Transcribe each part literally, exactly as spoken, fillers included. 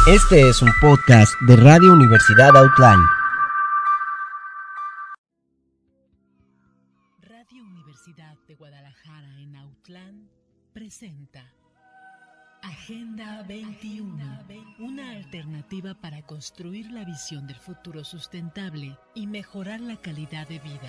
Este es un podcast de Radio Universidad Outland. Radio Universidad de Guadalajara en Outland presenta Agenda veintiuno, una alternativa para construir la visión del futuro sustentable y mejorar la calidad de vida.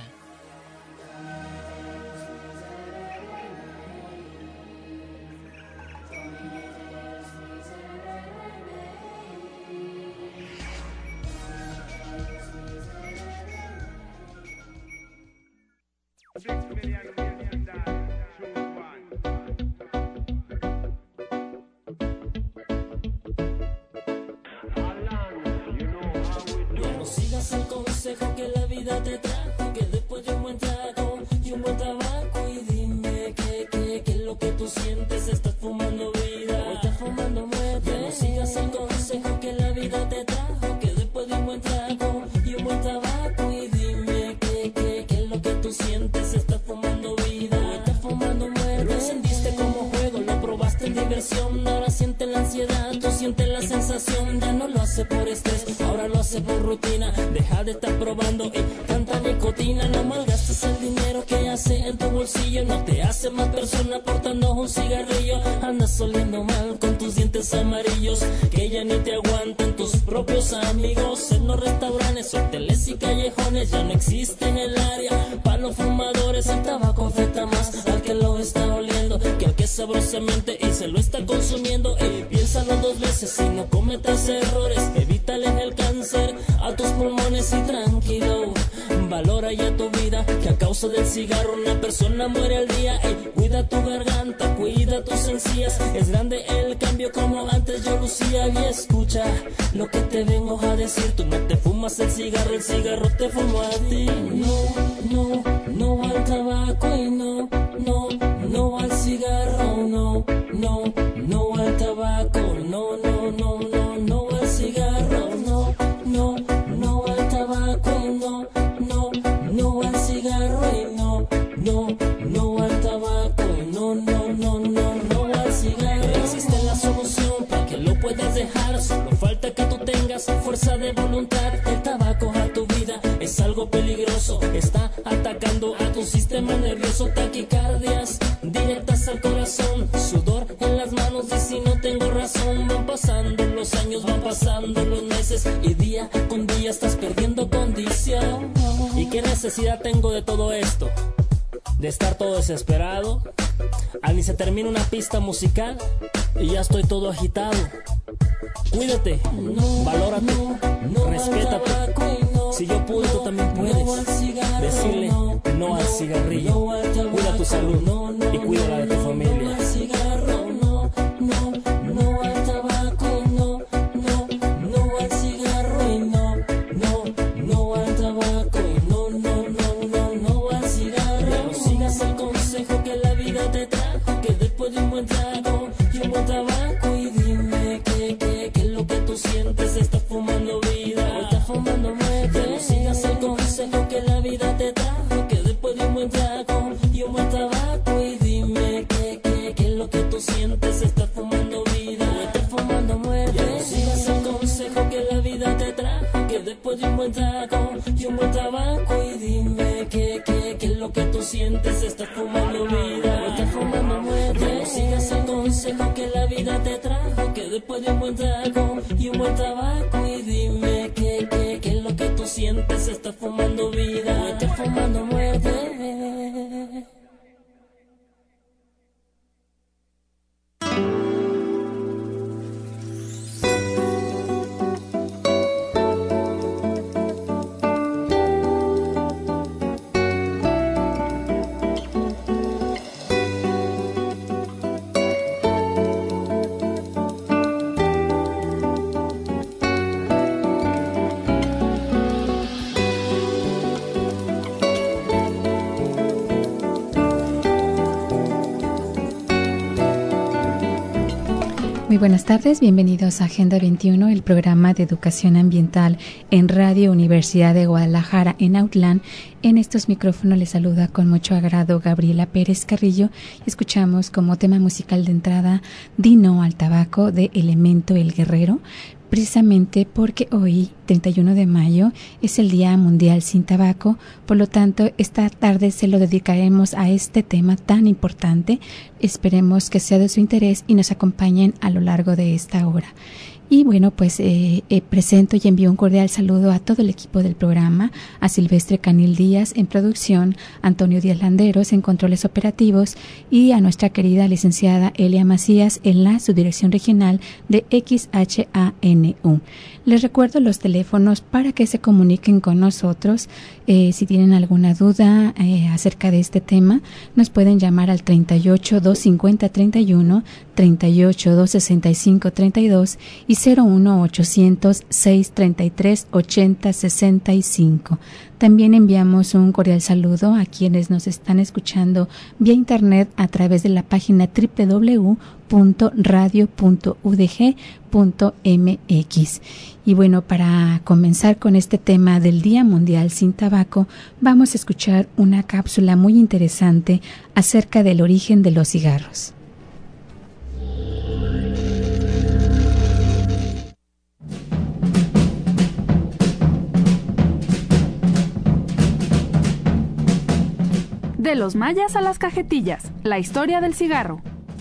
Sigas el consejo que la vida te trajo, que después de un buen trago y un buen tabaco, y dime que, que, que es lo que tú sientes, estás fumando vida o estás fumando muerte. Ya no sigas el consejo que la vida te trajo, que después de un buen trago y un buen tabaco, y dime que, que, que es lo que tú sientes, estás fumando vida o estás fumando muerte. Lo encendiste como juego, lo probaste en diversión, ahora sientes la ansiedad, tú sientes la sensación, ya no lo hace por estrés, ahora lo hace por rutina. Deja de estar probando eh, tanta nicotina, no malgastes el dinero que hace en tu bolsillo, no te hace más persona portando un cigarrillo. Andas oliendo mal con tus dientes amarillos, que ya ni te aguantan tus propios amigos. En los restaurantes, hoteles y callejones ya no existe en el área para los fumadores. El tabaco afecta más al que lo está oliendo que al que sabrosamente y se lo está consumiendo. Eh, piénsalo dos veces y no cometas errores, evítales el cáncer a tus pulmones y tranquilo, valora ya tu vida, que a causa del cigarro una persona muere al día. Ey, cuida tu garganta, cuida tus encías, es grande el cambio como antes yo lucía. Y escucha lo que te vengo a decir, tú no te fumas el cigarro, el cigarro te fumó a ti. No, no, no al tabaco y no, no, no al cigarro, no, no, no al tabaco, no, no, no, no, no al cigarro, no, no, no al tabaco y no, no, no al cigarro y no, no, no al tabaco y no, no, no, no, no al cigarro. Existe la solución para que lo puedas dejar, solo falta que tú tengas fuerza de voluntad. El tabaco a tu vida es algo peligroso, está atacando a tu sistema nervioso, taquicardias directas al corazón, sudor en las manos y si no tengo razón. Van pasando los años, van pasando los meses y día con día estás perdiendo condición. ¿Y qué necesidad tengo de todo esto? De estar todo desesperado. Al ni se termina una pista musical y ya estoy todo agitado. Cuídate, no, valórate, no, no respétate. No, si yo pude, tú también puedes. No cigarro, decirle no, no al cigarrillo. No al tabaco, cuida tu salud no, no, y cuida la de tu familia. No al cigarro, no, no, no al tabaco, no, no, no al cigarro y no, no, no al tabaco y no, no, no, no, no al cigarro. Ya no sigas el consejo que la vida te trajo, que después de un buen trago y un buen tabaco, y dime que, que, que es lo que tú sientes, estás fumando vida o estás fumando muerte. Ya no sigas el consejo que la vida te trajo, que después de un buen trago y un buen tabaco, y dime que, que, que es lo que tú sientes, estás fumando vida o estás fumando muerte. Ya no sigas el consejo que la vida te trajo, que después de un buen trago y un buen tabaco, y dime que, que, que es lo que tú sientes, estás fumando vida o estás fumando muerte. Ya no sigas el consejo que la vida te trajo, que después de un buen trago y un buen tabaco, y dime que, que, que es lo que tú sientes, estás fumando vida o estás fumando muerte. Muy buenas tardes, bienvenidos a Agenda veintiuno, el programa de educación ambiental en Radio Universidad de Guadalajara en Outland. En estos micrófonos les saluda con mucho agrado Gabriela Pérez Carrillo y escuchamos como tema musical de entrada Di No al Tabaco de Elemento El Guerrero. precisamente porque hoy, treinta y uno de mayo, es el Día Mundial sin Tabaco. Por lo tanto, esta tarde se lo dedicaremos a este tema tan importante. Esperemos que sea de su interés y nos acompañen a lo largo de esta hora. Y bueno, pues eh, eh, presento y envío un cordial saludo a todo el equipo del programa, a Silvestre Canil Díaz en producción, Antonio Díaz Landeros en controles operativos y a nuestra querida licenciada Elia Macías en la subdirección regional de X H A N U. Les recuerdo los teléfonos para que se comuniquen con nosotros. Eh, si tienen alguna duda eh, acerca de este tema, nos pueden llamar al treinta y ocho, doscientos cincuenta, treinta y uno, treinta y ocho, doscientos sesenta y cinco, treinta y dos y cero uno ochocientos, seiscientos treinta y tres, ochenta sesenta y cinco. También enviamos un cordial saludo a quienes nos están escuchando vía internet a través de la página doble u doble u doble u punto radio punto u d g punto m x. Y bueno, para comenzar con este tema del Día Mundial sin Tabaco, vamos a escuchar una cápsula muy interesante acerca del origen de los cigarros. De los mayas a las cajetillas, la historia del cigarro.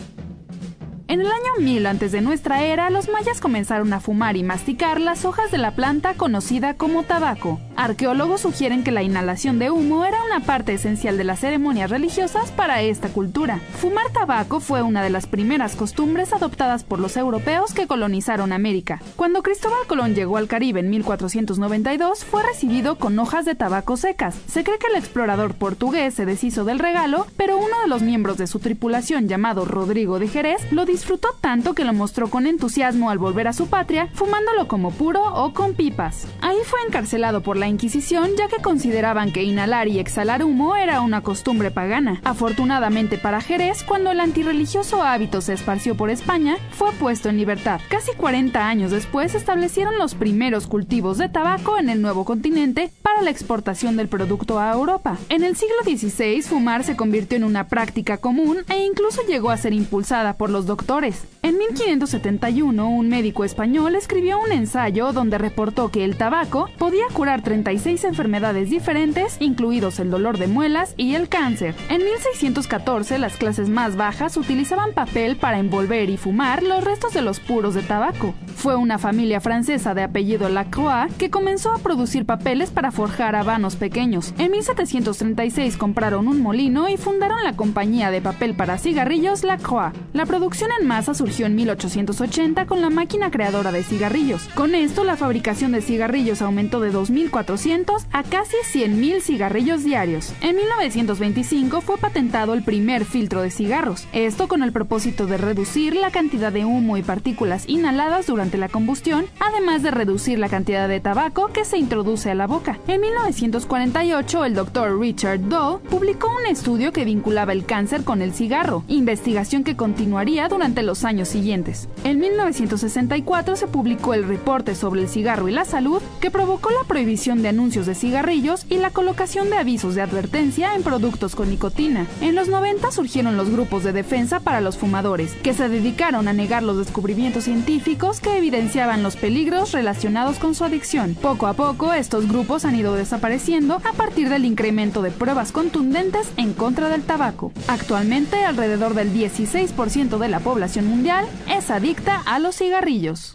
En el año mil antes de nuestra era, los mayas comenzaron a fumar y masticar las hojas de la planta conocida como tabaco. Arqueólogos sugieren que la inhalación de humo era una parte esencial de las ceremonias religiosas para esta cultura. Fumar tabaco fue una de las primeras costumbres adoptadas por los europeos que colonizaron América. Cuando Cristóbal Colón llegó al Caribe en mil cuatrocientos noventa y dos, fue recibido con hojas de tabaco secas. Se cree que el explorador portugués se deshizo del regalo, pero uno de los miembros de su tripulación, llamado Rodrigo de Jerez, lo disfrutó tanto que lo mostró con entusiasmo al volver a su patria, fumándolo como puro o con pipas. Ahí fue encarcelado por la Inquisición, ya que consideraban que inhalar y exhalar humo era una costumbre pagana. Afortunadamente para Jerez, cuando el antirreligioso hábito se esparció por España, fue puesto en libertad. Casi cuarenta años después se establecieron los primeros cultivos de tabaco en el nuevo continente para la exportación del producto a Europa. En el siglo dieciséis, fumar se convirtió en una práctica común e incluso llegó a ser impulsada por los doctores. En mil quinientos setenta y uno, un médico español escribió un ensayo donde reportó que el tabaco podía curar treinta y seis enfermedades diferentes, incluidos el dolor de muelas y el cáncer. En mil seiscientos catorce, las clases más bajas utilizaban papel para envolver y fumar los restos de los puros de tabaco. Fue una familia francesa de apellido Lacroix que comenzó a producir papeles para forjar habanos pequeños. En mil setecientos treinta y seis compraron un molino y fundaron la compañía de papel para cigarrillos Lacroix. La producción en masa surgió en mil ochocientos ochenta con la máquina creadora de cigarrillos. Con esto, la fabricación de cigarrillos aumentó de dos mil cuatrocientos a casi cien mil cigarrillos diarios. En mil novecientos veinticinco fue patentado el primer filtro de cigarros, esto con el propósito de reducir la cantidad de humo y partículas inhaladas durante la combustión, además de reducir la cantidad de tabaco que se introduce a la boca. En mil novecientos cuarenta y ocho, el doctor Richard Doll publicó un estudio que vinculaba el cáncer con el cigarro, investigación que continuaría durante los años siguientes. En mil novecientos sesenta y cuatro se publicó el reporte sobre el cigarro y la salud, que provocó la prohibición de anuncios de cigarrillos y la colocación de avisos de advertencia en productos con nicotina. En los noventa surgieron los grupos de defensa para los fumadores, que se dedicaron a negar los descubrimientos científicos que evidenciaban los peligros relacionados con su adicción. Poco a poco, estos grupos han ido desapareciendo a partir del incremento de pruebas contundentes en contra del tabaco. Actualmente, alrededor del dieciséis por ciento de la población mundial es adicta a los cigarrillos.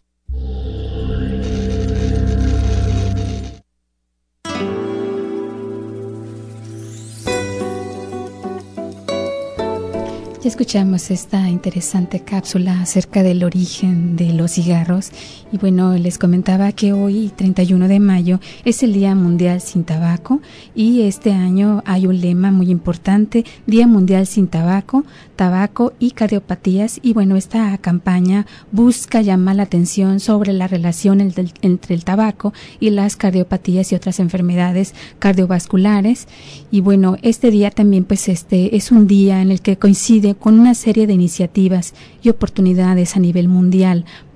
Ya escuchamos esta interesante cápsula acerca del origen de los cigarros y bueno, les comentaba que hoy, treinta y uno de mayo, es el Día Mundial sin Tabaco y este año hay un lema muy importante, Día Mundial sin Tabaco, Tabaco y Cardiopatías y bueno, esta campaña busca llamar la atención sobre la relación entre el tabaco y las cardiopatías y otras enfermedades cardiovasculares y bueno, este día también pues este es un día en el que coincide con una serie de iniciativas y oportunidades a nivel mundial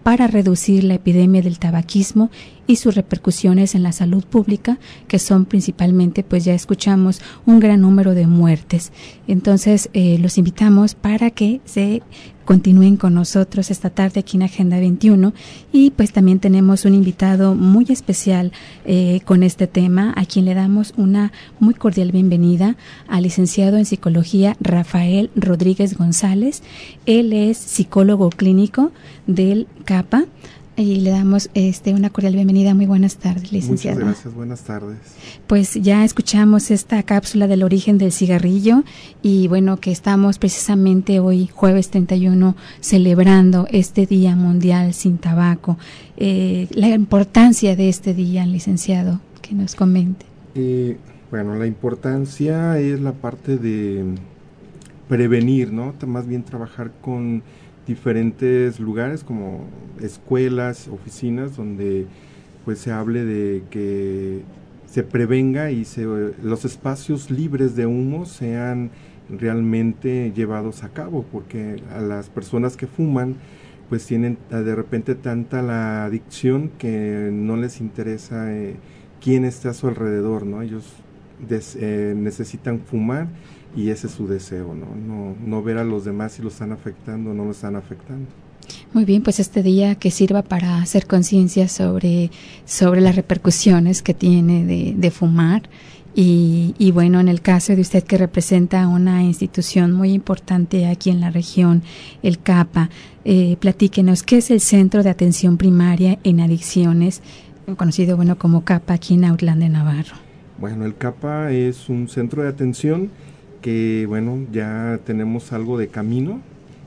para reducir la epidemia del tabaquismo y sus repercusiones en la salud pública, que son principalmente, pues ya escuchamos, un gran número de muertes. Entonces, eh, los invitamos para que se continúen con nosotros esta tarde aquí en Agenda veintiuno, y pues también tenemos un invitado muy especial eh, con este tema, a quien le damos una muy cordial bienvenida, al licenciado en Psicología Rafael Rodríguez González. Él es psicólogo clínico del CAPA y le damos este una cordial bienvenida. Muy buenas tardes, licenciado. Muchas gracias, buenas tardes. Pues ya escuchamos esta cápsula del origen del cigarrillo, y bueno, que estamos precisamente hoy, jueves treinta y uno, celebrando este Día Mundial sin Tabaco. Eh, la importancia de este día, licenciado, que nos comente. Eh, bueno, la importancia es la parte de prevenir, ¿no? Más bien trabajar con diferentes lugares como escuelas, oficinas, donde pues se hable de que se prevenga y se, los espacios libres de humo sean realmente llevados a cabo, porque a las personas que fuman pues tienen de repente tanta la adicción que no les interesa eh, quién está a su alrededor, ¿no? Ellos des, eh, necesitan fumar y ese es su deseo, ¿no? No, no ver a los demás si lo están afectando o no lo están afectando. Muy bien, pues este día que sirva para hacer conciencia sobre, sobre las repercusiones que tiene de, de fumar. Y, y bueno, en el caso de usted, que representa una institución muy importante aquí en la región, el CAPA, eh, platíquenos, ¿qué es el Centro de Atención Primaria en Adicciones, conocido bueno como CAPA, aquí en Autlán de Navarro? Bueno, el CAPA es un centro de atención que, bueno, ya tenemos algo de camino.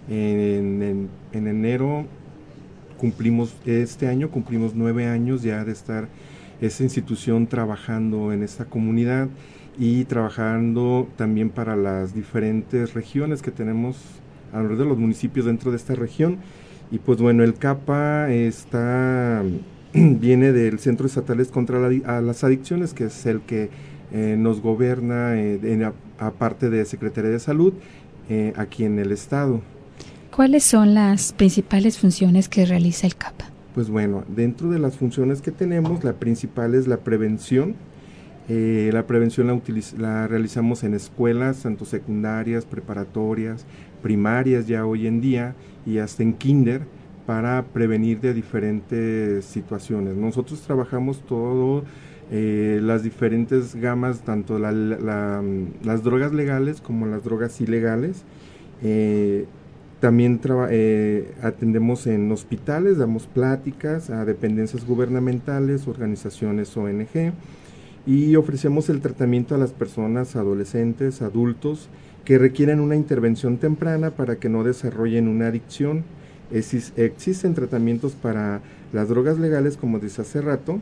En, en, en enero cumplimos, este año cumplimos nueve años ya de estar esa institución trabajando en esta comunidad y trabajando también para las diferentes regiones que tenemos alrededor de los municipios dentro de esta región. Y pues bueno, el CAPA está viene del Centro Estatal contra la, a las Adicciones, que es el que eh, nos gobierna, eh, en, aparte de Secretaría de Salud, eh, aquí en el estado. ¿Cuáles son las principales funciones que realiza el CAPA? Pues bueno, dentro de las funciones que tenemos, la principal es la prevención. Eh, la prevención la, utiliz- la realizamos en escuelas, tanto secundarias, preparatorias, primarias ya hoy en día, y hasta en kinder, para prevenir de diferentes situaciones. Nosotros trabajamos todo, eh, las diferentes gamas, tanto la, la, las drogas legales como las drogas ilegales. Eh, También traba, eh, atendemos en hospitales, damos pláticas a dependencias gubernamentales, organizaciones O N G, y ofrecemos el tratamiento a las personas, adolescentes, adultos, que requieren una intervención temprana para que no desarrollen una adicción. Exis, existen tratamientos para las drogas legales, como dice hace rato,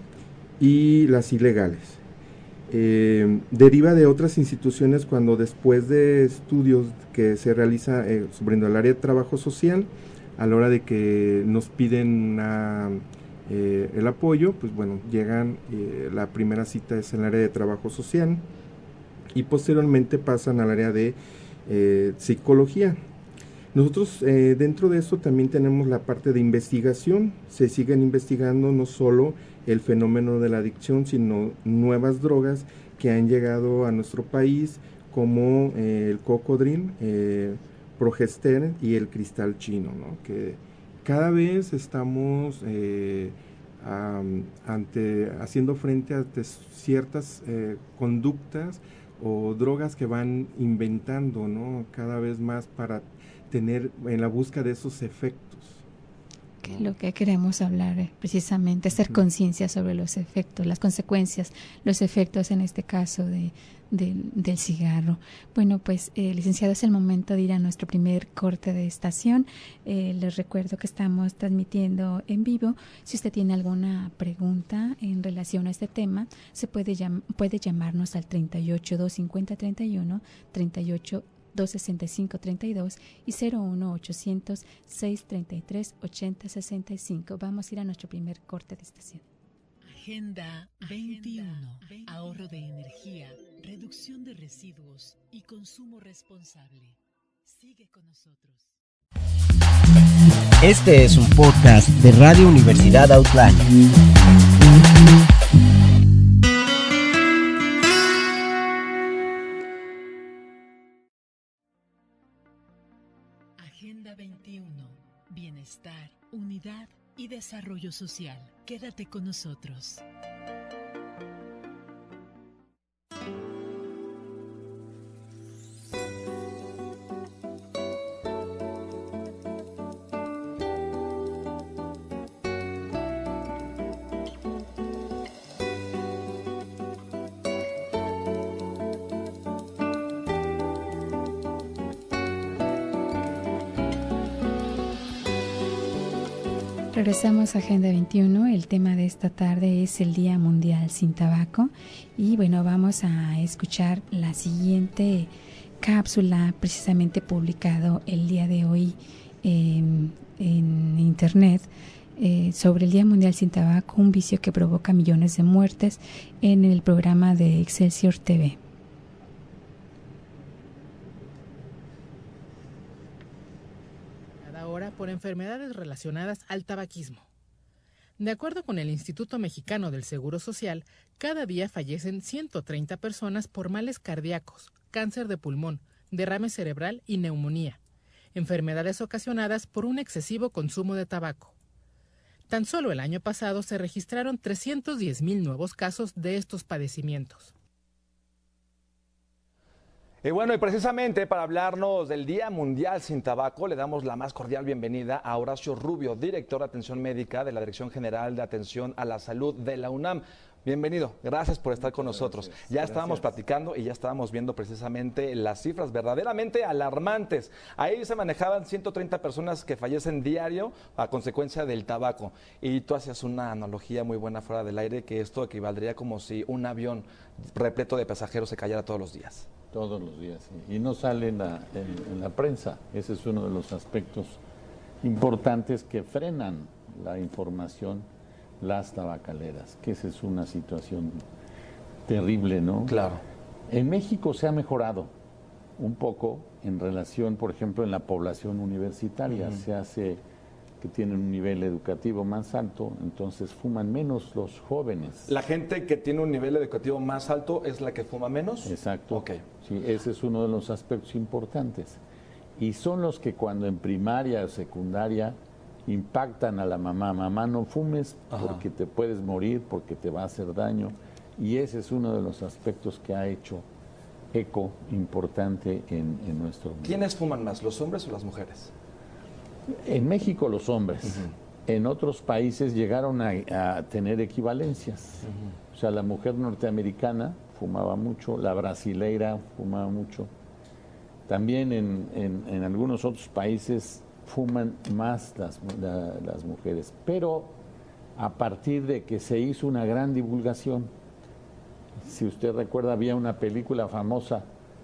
y las ilegales. Eh, deriva de otras instituciones cuando después de estudios que se realiza eh, sobre el área de trabajo social, a la hora de que nos piden una, eh, el apoyo, pues bueno, llegan, eh, la primera cita es en el área de trabajo social y posteriormente pasan al área de eh, psicología. Nosotros eh, dentro de eso también tenemos la parte de investigación. Se siguen investigando no solo el fenómeno de la adicción, sino nuevas drogas que han llegado a nuestro país, como eh, el cocodril, eh, progester y el cristal chino, ¿no? Que cada vez estamos eh, um, ante, haciendo frente a ciertas eh, conductas o drogas que van inventando, ¿no? Cada vez más para tener en la búsqueda de esos efectos. Que lo que queremos hablar eh, precisamente, hacer conciencia sobre los efectos, las consecuencias, los efectos en este caso de, de del cigarro. Bueno, pues eh, licenciado, es el momento de ir a nuestro primer corte de estación. Eh, les recuerdo que estamos transmitiendo en vivo. Si usted tiene alguna pregunta en relación a este tema, se puede, llam- puede llamarnos al treinta y ocho, doscientos cincuenta, treinta y uno, treinta y ocho, doscientos sesenta y cinco, treinta y dos y cero uno ochocientos, seiscientos treinta y tres, ochenta sesenta y cinco. Vamos a ir a nuestro primer corte de estación. Agenda veintiuno. Ahorro de energía, reducción de residuos y consumo responsable. Sigue con nosotros. Este es un podcast de Radio Universidad Outland. Agenda veintiuno. Bienestar, unidad y desarrollo social. Quédate con nosotros. Regresamos a Agenda veintiuno. El tema de esta tarde es el Día Mundial sin Tabaco. Y bueno, vamos a escuchar la siguiente cápsula, precisamente publicado el día de hoy eh, en internet, eh, sobre el Día Mundial sin Tabaco, un vicio que provoca millones de muertes, en el programa de Excelsior T V. Por enfermedades relacionadas al tabaquismo. De acuerdo con el Instituto Mexicano del Seguro Social, cada día fallecen ciento treinta personas por males cardíacos, cáncer de pulmón, derrame cerebral y neumonía, enfermedades ocasionadas por un excesivo consumo de tabaco. Tan solo el año pasado se registraron trescientos diez mil nuevos casos de estos padecimientos. Y bueno, y precisamente para hablarnos del Día Mundial sin Tabaco, le damos la más cordial bienvenida a Horacio Rubio, director de Atención Médica de la Dirección General de Atención a la Salud de la UNAM. Bienvenido, gracias por estar con nosotros. Gracias, ya gracias. Estábamos platicando y ya estábamos viendo precisamente las cifras verdaderamente alarmantes. Ahí se manejaban ciento treinta personas que fallecen diario a consecuencia del tabaco. Y tú hacías una analogía muy buena fuera del aire, que esto equivaldría como si un avión repleto de pasajeros se cayera todos los días. Todos los días, sí. Y no sale en la, en, en la prensa. Ese es uno de los aspectos importantes que frenan la información, las tabacaleras, que esa es una situación terrible, ¿no? Claro. En México se ha mejorado un poco en relación, por ejemplo, en la población universitaria. Uh-huh. Se hace que tienen un nivel educativo más alto, entonces fuman menos los jóvenes. ¿La gente que tiene un nivel educativo más alto es la que fuma menos? Exacto. Ok. Sí, ese es uno de los aspectos importantes. Y son los que cuando en primaria o secundaria impactan a la mamá. Mamá, no fumes. Ajá. Porque te puedes morir, porque te va a hacer daño. Y ese es uno de los aspectos que ha hecho eco importante en, en nuestro mundo. ¿Quiénes fuman más, los hombres o las mujeres? En México los hombres. Uh-huh. En otros países llegaron a, a tener equivalencias. Uh-huh. O sea, la mujer norteamericana fumaba mucho, la brasileira fumaba mucho. También en, en, en algunos otros países fuman más las, la, las mujeres. Pero a partir de que se hizo una gran divulgación, si usted recuerda, había una película famosa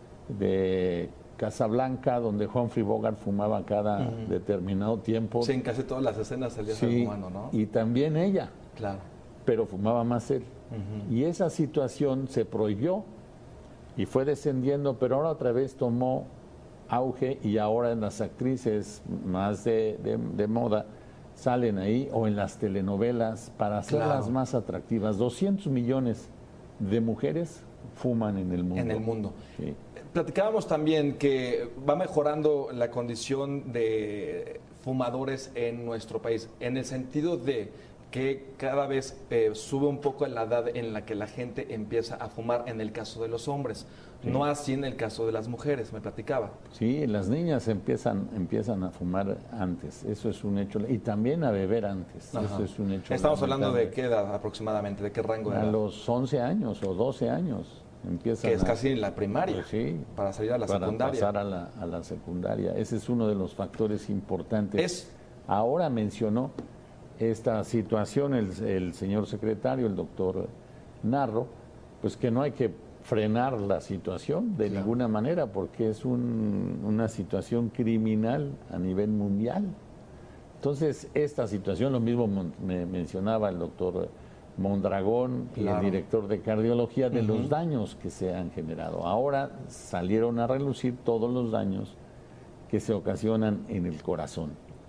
de Casablanca, donde Humphrey Bogart fumaba cada uh-huh. determinado tiempo. Sí, en casi todas las escenas salía sí, fumando, ¿no? Y también ella. Claro. Pero fumaba más él. Uh-huh. Y esa situación se prohibió y fue descendiendo, pero ahora otra vez tomó auge y ahora en las actrices más de, de, de moda salen ahí, o en las telenovelas, para hacerlas claro. más atractivas. doscientos millones de mujeres fuman en el mundo. En el mundo. Sí. Platicábamos también que va mejorando la condición de fumadores en nuestro país, en el sentido de que cada vez eh, sube un poco la edad en la que la gente empieza a fumar en el caso de los hombres, sí. no así en el caso de las mujeres, me platicaba. Sí, las niñas empiezan empiezan a fumar antes, eso es un hecho, y también a beber antes, Ajá. eso es un hecho. Estamos hablando de qué edad aproximadamente, de qué rango de edad. A los once años o doce años. Empiezan que es a, casi la primaria, pues sí, para salir a la para secundaria. Para pasar a la, a la secundaria. Ese es uno de los factores importantes. Es, Ahora mencionó esta situación el, el señor secretario, el doctor Narro, pues que no hay que frenar la situación de claro. ninguna manera, porque es un, una situación criminal a nivel mundial. Entonces, esta situación, lo mismo me mencionaba el doctor Mondragón y claro. el director de cardiología, de uh-huh. los daños que se han generado. Ahora salieron a relucir todos los daños que se ocasionan en el corazón.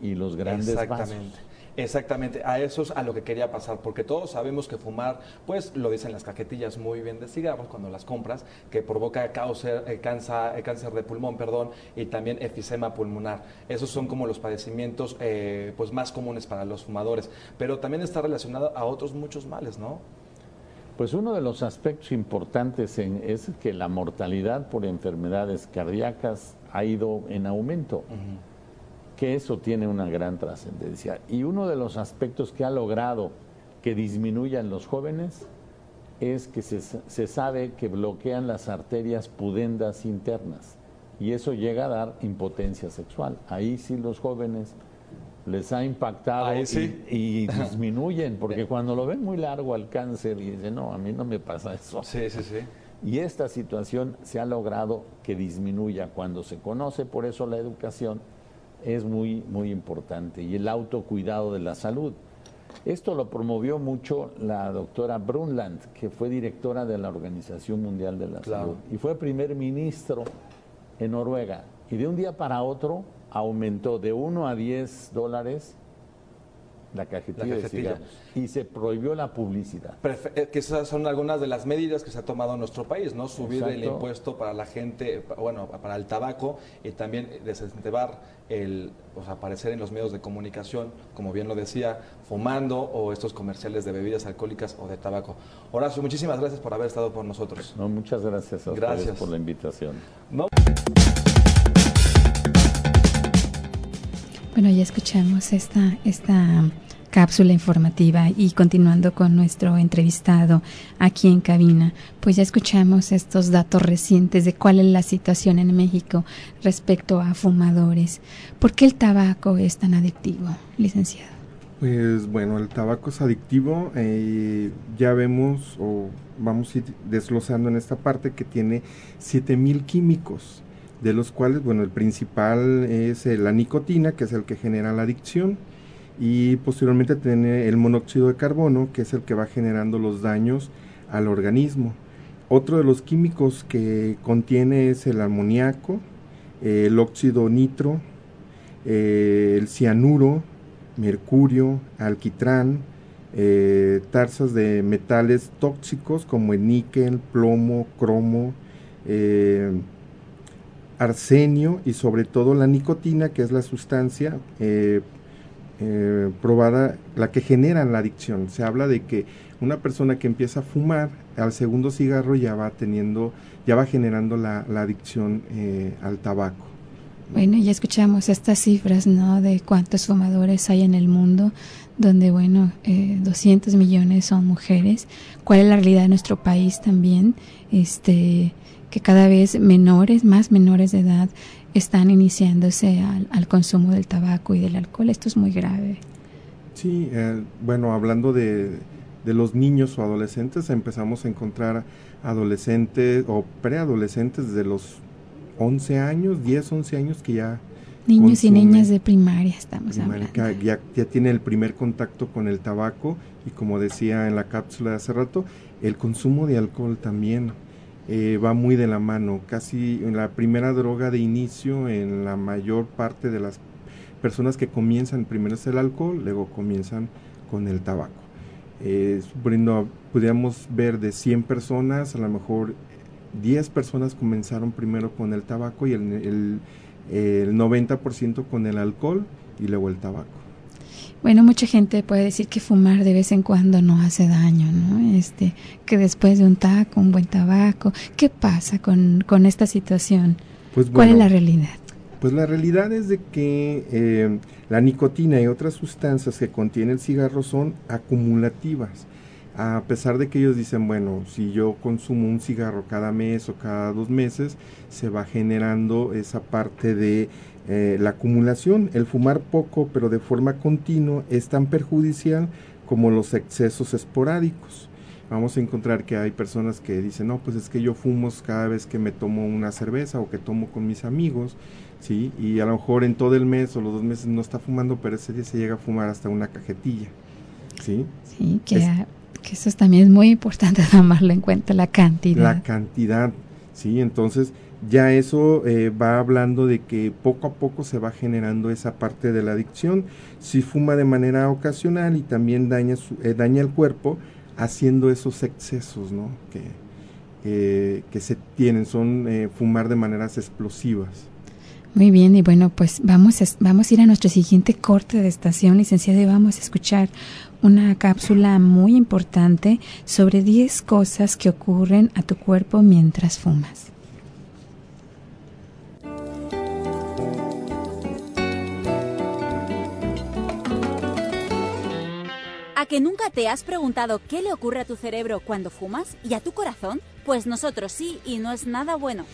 y los grandes Exactamente. vasos. Exactamente, a eso es a lo que quería pasar, porque todos sabemos que fumar, pues lo dicen las cajetillas muy bien de cigarros cuando las compras, que provoca cáncer, eh, cáncer, eh, cáncer de pulmón, perdón, y también efisema pulmonar. Esos son como los padecimientos eh, pues más comunes para los fumadores, pero también está relacionado a otros muchos males, ¿no? Pues uno de los aspectos importantes en, es que la mortalidad por enfermedades cardíacas ha ido en aumento. Uh-huh. Que eso tiene una gran trascendencia. Y uno de los aspectos que ha logrado que disminuyan los jóvenes es que se, se sabe que bloquean las arterias pudendas internas y eso llega a dar impotencia sexual. Ahí sí los jóvenes les ha impactado Ahí sí. y, y disminuyen, porque cuando lo ven muy largo al cáncer y dicen, no, a mí no me pasa eso. Sí, sí, sí. Y esta situación se ha logrado que disminuya cuando se conoce, por eso la educación es muy, muy importante, y el autocuidado de la salud. Esto lo promovió mucho la doctora Brundtland, que fue directora de la Organización Mundial de la Claro. Salud, y fue primer ministro en Noruega, y de un día para otro aumentó de uno a diez dólares la cajetilla, La de cajetilla. cigarros, y se prohibió la publicidad. Prefe- eh, que esas son algunas de las medidas que se ha tomado en nuestro país, ¿no? Subir el Exacto. impuesto para la gente, pa- bueno, para el tabaco, y también desincentivar el, o sea, aparecer en los medios de comunicación, como bien lo decía, fumando o estos comerciales de bebidas alcohólicas o de tabaco. Horacio, muchísimas gracias por haber estado con nosotros. No, muchas gracias a ustedes Gracias. por la invitación. No. Bueno, ya escuchamos esta, esta cápsula informativa y continuando con nuestro entrevistado aquí en cabina, pues ya escuchamos estos datos recientes de cuál es la situación en México respecto a fumadores. ¿Por qué el tabaco es tan adictivo, licenciado? Pues bueno, el tabaco es adictivo, eh, ya vemos o vamos a ir desglosando en esta parte que tiene siete mil químicos, de los cuales, bueno, el principal es eh, la nicotina, que es el que genera la adicción, y posteriormente tiene el monóxido de carbono, que es el que va generando los daños al organismo. Otro de los químicos que contiene es el amoníaco, eh, el óxido nitro, eh, el cianuro, mercurio, alquitrán, eh, trazas de metales tóxicos como el níquel, plomo, cromo, eh, arsenio y sobre todo la nicotina, que es la sustancia eh, eh, probada, la que genera la adicción. Se habla de que una persona que empieza a fumar, al segundo cigarro ya va teniendo, ya va generando la, la adicción eh, al tabaco. Bueno, ya escuchamos estas cifras, ¿no?, de cuántos fumadores hay en el mundo, donde, bueno, eh, doscientos millones son mujeres. ¿Cuál es la realidad de nuestro país también? Este, que cada vez menores, más menores de edad, están iniciándose al, al consumo del tabaco y del alcohol. Esto es muy grave. Sí, eh, bueno, hablando de, de los niños o adolescentes, empezamos a encontrar adolescentes o preadolescentes desde los once años, diez, once años que ya niños consumen, y niñas de primaria estamos primaria, hablando. que ya, ya tiene el primer contacto con el tabaco y, como decía en la cápsula de hace rato, el consumo de alcohol también eh, va muy de la mano. Casi la primera droga de inicio en la mayor parte de las personas que comienzan primero es el alcohol, luego comienzan con el tabaco. Eh, suponiendo, podríamos ver de cien personas, a lo mejor diez personas comenzaron primero con el tabaco y el, el, el noventa por ciento con el alcohol y luego el tabaco. Bueno, mucha gente puede decir que fumar de vez en cuando no hace daño, ¿no? Este, que después de un taco, un buen tabaco. ¿Qué pasa con, con esta situación? Pues ¿Cuál bueno, es la realidad? Pues la realidad es de que eh, la nicotina y otras sustancias que contiene el cigarro son acumulativas. A pesar de que ellos dicen, bueno, si yo consumo un cigarro cada mes o cada dos meses, se va generando esa parte de eh, la acumulación. El fumar poco pero de forma continua es tan perjudicial como los excesos esporádicos. Vamos a encontrar que hay personas que dicen, no, pues es que yo fumo cada vez que me tomo una cerveza o que tomo con mis amigos, ¿sí? Y a lo mejor en todo el mes o los dos meses no está fumando, pero ese día se llega a fumar hasta una cajetilla, ¿sí? Sí, que... Es, que eso también es muy importante tomarlo en cuenta, la cantidad. La cantidad, sí, entonces ya eso eh, va hablando de que poco a poco se va generando esa parte de la adicción. Si fuma de manera ocasional y también daña, su, eh, daña el cuerpo haciendo esos excesos, ¿no? que, eh, que se tienen, son eh, fumar de maneras explosivas. Muy bien, y bueno, pues vamos a, vamos a ir a nuestro siguiente corte de estación, licenciada, y vamos a escuchar una cápsula muy importante sobre diez cosas que ocurren a tu cuerpo mientras fumas. ¿A que nunca te has preguntado qué le ocurre a tu cerebro cuando fumas y a tu corazón? Pues nosotros sí, y no es nada bueno.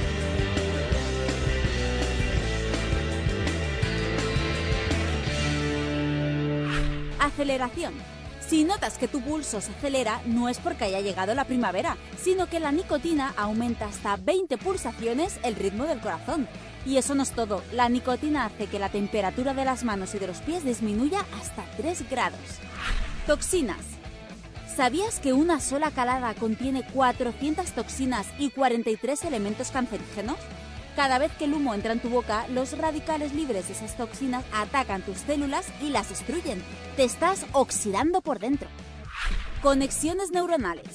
Aceleración. Si notas que tu pulso se acelera, no es porque haya llegado la primavera, sino que la nicotina aumenta hasta veinte pulsaciones el ritmo del corazón. Y eso no es todo, la nicotina hace que la temperatura de las manos y de los pies disminuya hasta tres grados. Toxinas. ¿Sabías que una sola calada contiene cuatrocientas toxinas y cuarenta y tres elementos cancerígenos? Cada vez que el humo entra en tu boca, los radicales libres de esas toxinas atacan tus células y las destruyen. Te estás oxidando por dentro. Conexiones neuronales.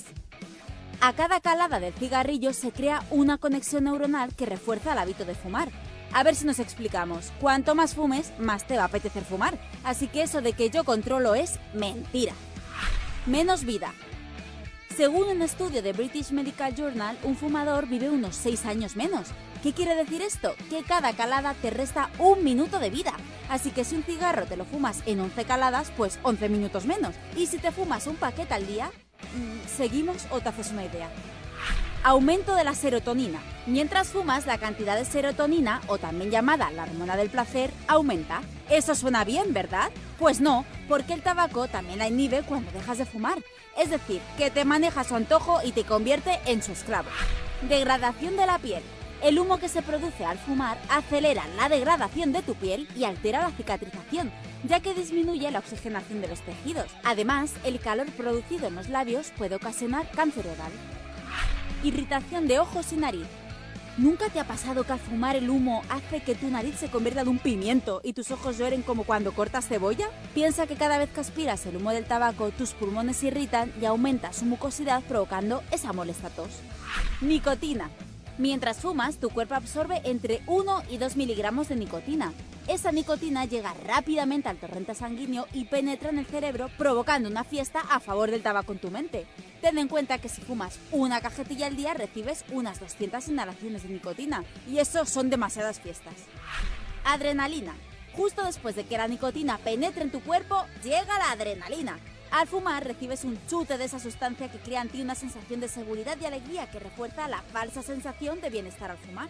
A cada calada del cigarrillo se crea una conexión neuronal que refuerza el hábito de fumar. A ver si nos explicamos. Cuanto más fumes, más te va a apetecer fumar. Así que eso de que yo controlo es mentira. Menos vida. Según un estudio de British Medical Journal, un fumador vive unos seis años menos. ¿Qué quiere decir esto? Que cada calada te resta un minuto de vida. Así que si un cigarro te lo fumas en once caladas, pues once minutos menos. Y si te fumas un paquete al día, ¿seguimos o te haces una idea? Aumento de la serotonina. Mientras fumas, la cantidad de serotonina, o también llamada la hormona del placer, aumenta. Eso suena bien, ¿verdad? Pues no, porque el tabaco también la inhibe cuando dejas de fumar. Es decir, que te maneja a su antojo y te convierte en su esclavo. Degradación de la piel. El humo que se produce al fumar acelera la degradación de tu piel y altera la cicatrización, ya que disminuye la oxigenación de los tejidos. Además, el calor producido en los labios puede ocasionar cáncer oral. Irritación de ojos y nariz. ¿Nunca te ha pasado que al fumar el humo hace que tu nariz se convierta en un pimiento y tus ojos lloren como cuando cortas cebolla? Piensa que cada vez que aspiras el humo del tabaco, tus pulmones se irritan y aumenta su mucosidad, provocando esa molesta tos. Nicotina. Mientras fumas, tu cuerpo absorbe entre uno y dos miligramos de nicotina. Esa nicotina llega rápidamente al torrente sanguíneo y penetra en el cerebro, provocando una fiesta a favor del tabaco en tu mente. Ten en cuenta que si fumas una cajetilla al día, recibes unas doscientas inhalaciones de nicotina, y eso son demasiadas fiestas. Adrenalina. Justo después de que la nicotina penetre en tu cuerpo, llega la adrenalina. Al fumar recibes un chute de esa sustancia que crea en ti una sensación de seguridad y alegría que refuerza la falsa sensación de bienestar al fumar.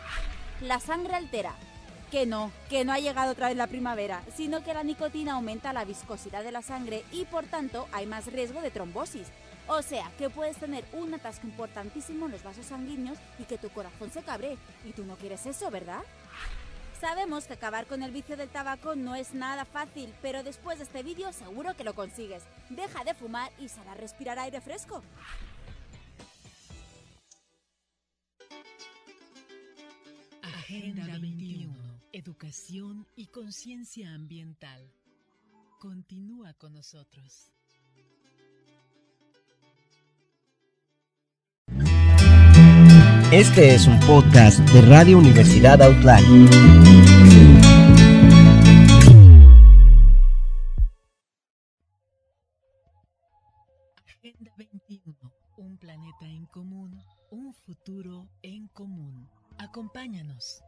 La sangre altera. Que no, que no ha llegado otra vez la primavera, sino que la nicotina aumenta la viscosidad de la sangre y por tanto hay más riesgo de trombosis. O sea, que puedes tener un atasco importantísimo en los vasos sanguíneos y que tu corazón se cabree. Y tú no quieres eso, ¿verdad? Sabemos que acabar con el vicio del tabaco no es nada fácil, pero después de este vídeo seguro que lo consigues. Deja de fumar y sal a respirar aire fresco. Agenda veintiuno. Educación y conciencia ambiental. Continúa con nosotros. Este es un podcast de Radio Universidad Outland. Agenda veintiuno. Un planeta en común, un futuro en común. Acompáñanos.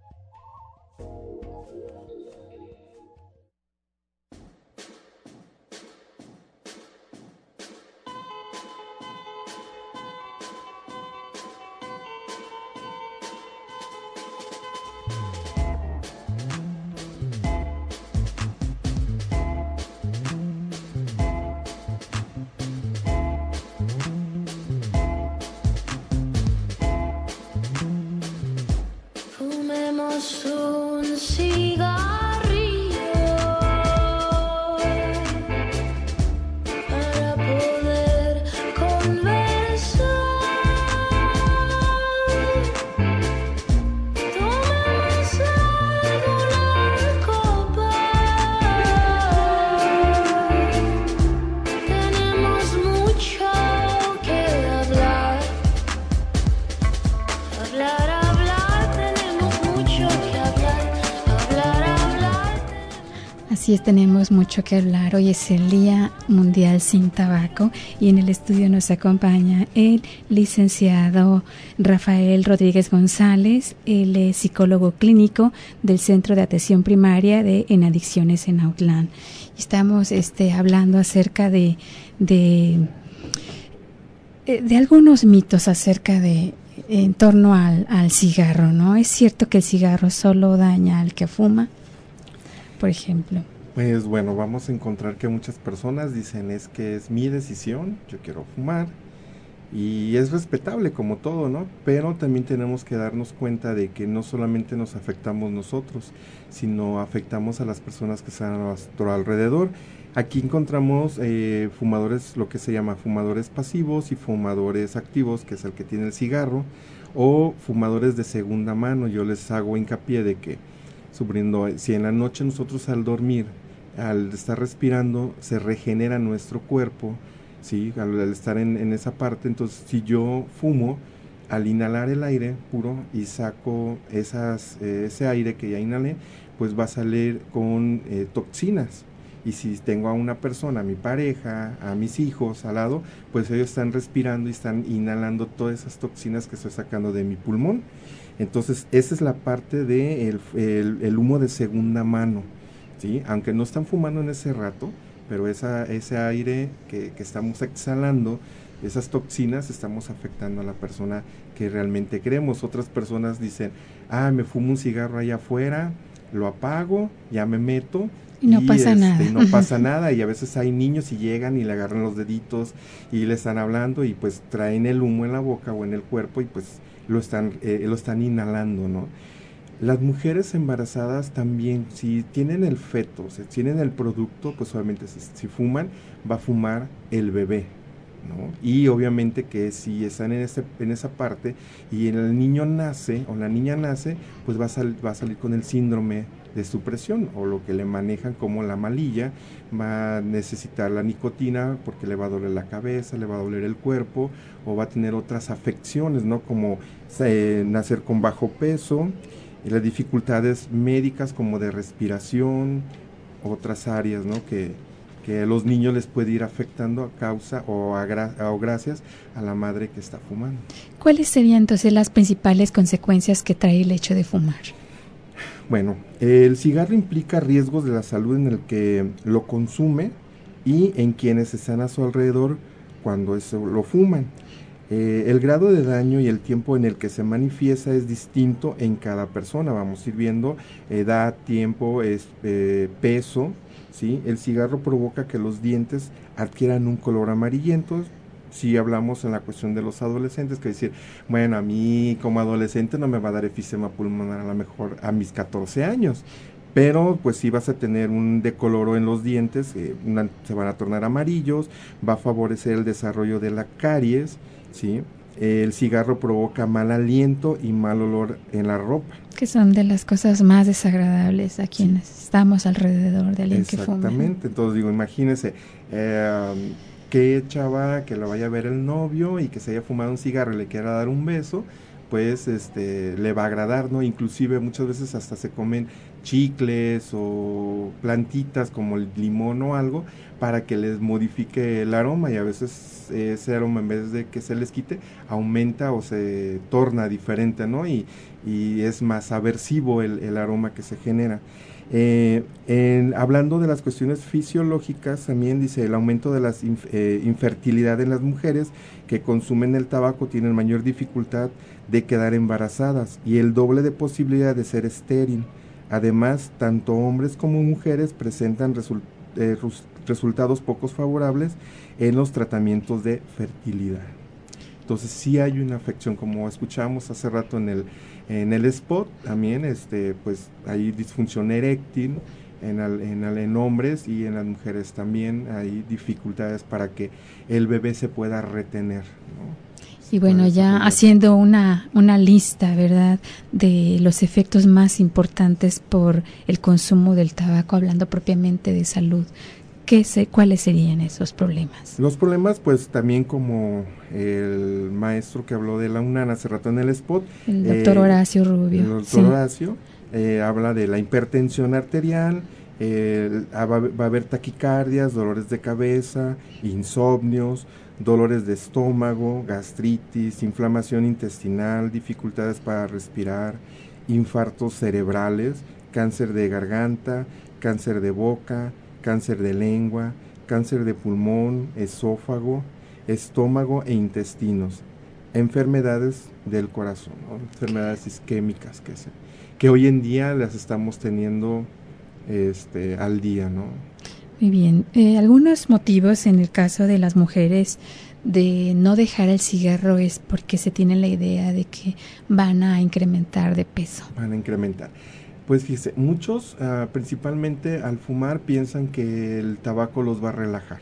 Fumemos un cigarro. Así es, tenemos mucho que hablar. Hoy es el Día Mundial Sin Tabaco y en el estudio nos acompaña el licenciado Rafael Rodríguez González, él es psicólogo clínico del Centro de Atención Primaria de En Adicciones en Autlán. Estamos este, hablando acerca de, de, de algunos mitos acerca de en torno al, al cigarro, ¿no? ¿Es cierto que el cigarro solo daña al que fuma, por ejemplo? Pues bueno, vamos a encontrar que muchas personas dicen es que es mi decisión, yo quiero fumar, y es respetable como todo, ¿no? Pero también tenemos que darnos cuenta de que no solamente nos afectamos nosotros, sino afectamos a las personas que están a nuestro alrededor. Aquí encontramos eh, fumadores, lo que se llama fumadores pasivos y fumadores activos, que es el que tiene el cigarro, o fumadores de segunda mano. Yo les hago hincapié de que, subrindo, si en la noche nosotros al dormir, al estar respirando, se regenera nuestro cuerpo, ¿sí? Al, al estar en, en esa parte, entonces si yo fumo, al inhalar el aire puro y saco esas, eh, ese aire que ya inhalé, pues va a salir con eh, toxinas. Y si tengo a una persona, a mi pareja, a mis hijos al lado, pues ellos están respirando y están inhalando todas esas toxinas que estoy sacando de mi pulmón. Entonces, esa es la parte de el, el, el humo de segunda mano, ¿sí? Aunque no están fumando en ese rato, pero esa, ese aire que, que estamos exhalando, esas toxinas, estamos afectando a la persona que realmente queremos. Otras personas dicen, ah, me fumo un cigarro allá afuera, lo apago, ya me meto, y no y pasa este, nada. Y no pasa nada, y a veces hay niños y llegan y le agarran los deditos y le están hablando y pues traen el humo en la boca o en el cuerpo y pues lo están, eh, lo están inhalando, ¿no? Las mujeres embarazadas también, si tienen el feto, si tienen el producto, pues obviamente si, si fuman, va a fumar el bebé, ¿no? Y obviamente que si están en, ese, en esa parte y el niño nace o la niña nace, pues va a, sal, va a salir con el síndrome de supresión o lo que le manejan como la malilla, va a necesitar la nicotina porque le va a doler la cabeza, le va a doler el cuerpo o va a tener otras afecciones, ¿no? Como eh, nacer con bajo peso, y las dificultades médicas como de respiración, otras áreas, ¿no? Que, que a los niños les puede ir afectando a causa o, a gra- o gracias a la madre que está fumando. ¿Cuáles serían entonces las principales consecuencias que trae el hecho de fumar? Bueno, el cigarro implica riesgos de la salud en el que lo consume y en quienes están a su alrededor cuando eso lo fuman. Eh, el grado de daño y el tiempo en el que se manifiesta es distinto en cada persona. Vamos a ir viendo edad, tiempo, es, eh, peso, ¿sí? El cigarro provoca que los dientes adquieran un color amarillento. Si hablamos en la cuestión de los adolescentes, que decir, bueno, a mí como adolescente no me va a dar efisema pulmonar a lo mejor a mis catorce años, pero pues sí vas a tener un decoloro en los dientes, eh, una, se van a tornar amarillos, va a favorecer el desarrollo de la caries, ¿sí? El cigarro provoca mal aliento y mal olor en la ropa. Que son de las cosas más desagradables a quienes sí. estamos alrededor de alguien que fuma. Exactamente, entonces digo, imagínense, eh, que chava que lo vaya a ver el novio y que se haya fumado un cigarro y le quiera dar un beso, pues este le va a agradar, ¿no? Inclusive muchas veces hasta se comen chicles o plantitas como el limón o algo para que les modifique el aroma y a veces ese aroma en vez de que se les quite aumenta o se torna diferente, ¿no? Y, y es más aversivo el, el aroma que se genera. Eh, en, hablando de las cuestiones fisiológicas, también dice el aumento de la inf, eh, infertilidad en las mujeres que consumen el tabaco tienen mayor dificultad de quedar embarazadas y el doble de posibilidad de ser estéril. Además, tanto hombres como mujeres presentan result, eh, resultados poco favorables en los tratamientos de fertilidad. Entonces sí hay una afección, como escuchamos hace rato en el en el spot, también este pues hay disfunción eréctil en, al, en, al, en hombres y en las mujeres también hay dificultades para que el bebé se pueda retener, ¿no? Y bueno, ya haciendo una, una lista, ¿verdad?, de los efectos más importantes por el consumo del tabaco, hablando propiamente de salud, ¿qué se, ¿cuáles serían esos problemas? Los problemas, pues también como el maestro que habló de la UNAM hace rato en el spot. El doctor eh, Horacio Rubio. El doctor sí. Horacio eh, habla de la hipertensión arterial, Eh, va, va a haber taquicardias, dolores de cabeza, insomnios, dolores de estómago, gastritis, inflamación intestinal, dificultades para respirar, infartos cerebrales, cáncer de garganta, cáncer de boca, cáncer de lengua, cáncer de pulmón, esófago, estómago e intestinos, enfermedades del corazón, ¿no? Enfermedades isquémicas que, se, que hoy en día las estamos teniendo este, al día, ¿no? Muy bien. Eh, algunos motivos en el caso de las mujeres de no dejar el cigarro es porque se tiene la idea de que van a incrementar de peso. Van a incrementar. Pues fíjese, muchos uh, principalmente al fumar piensan que el tabaco los va a relajar.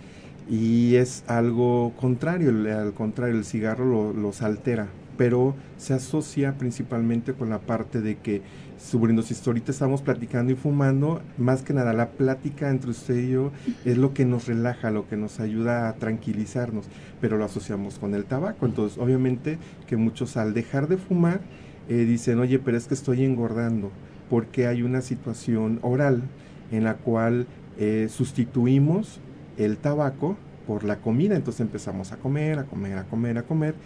Y es algo contrario, al contrario, el cigarro lo, los altera, pero se asocia principalmente con la parte de que, suponiendo si ahorita estamos platicando y fumando, más que nada la plática entre usted y yo es lo que nos relaja, lo que nos ayuda a tranquilizarnos, pero lo asociamos con el tabaco. Entonces, obviamente que muchos al dejar de fumar eh, dicen, oye, pero es que estoy engordando, porque hay una situación oral en la cual eh, sustituimos el tabaco por la comida, entonces empezamos a comer, a comer, a comer, a comer,